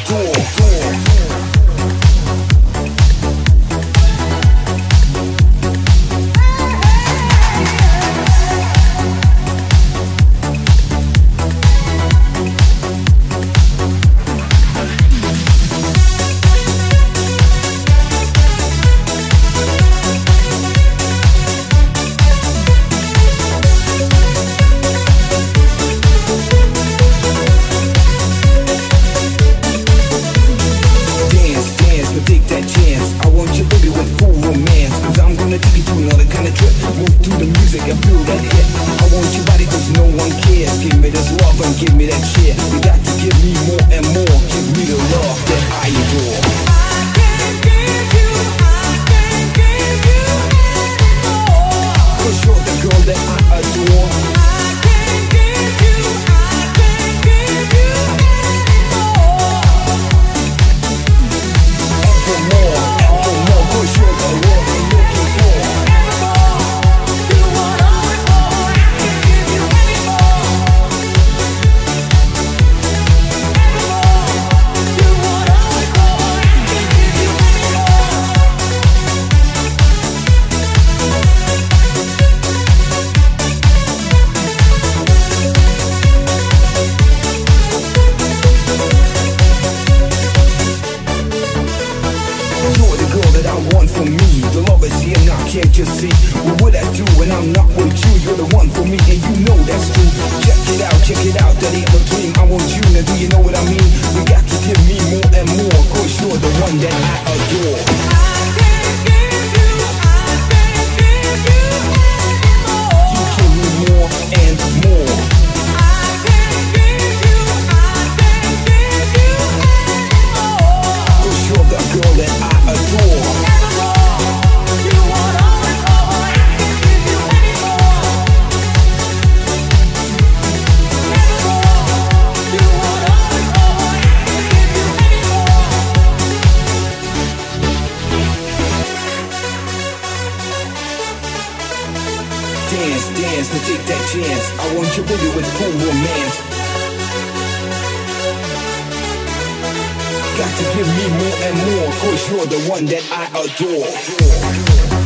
adore. Give me that shit. You got to give me more and more. Give me the love that I adore. I can't give you anymore. 'Cause you're the girl that I adore. I can't give you anymore. And for more, 'cause you're the one I'm looking for. You want always more. I can't give you anymore. Can't you see what would I do when I'm not with you? You're the one for me and you know that's true. Check it out, that ain't a dream. I want you, now do you know what I mean? You got to give me more and more, 'cause you're the one that I adore. I can't give you anymore. You give me more and more. I can't give you anymore. 'Cause you're the girl that I adore. Dance to take that chance. I want you baby with full romance. Got to give me more and more, 'cause you're the one that I adore.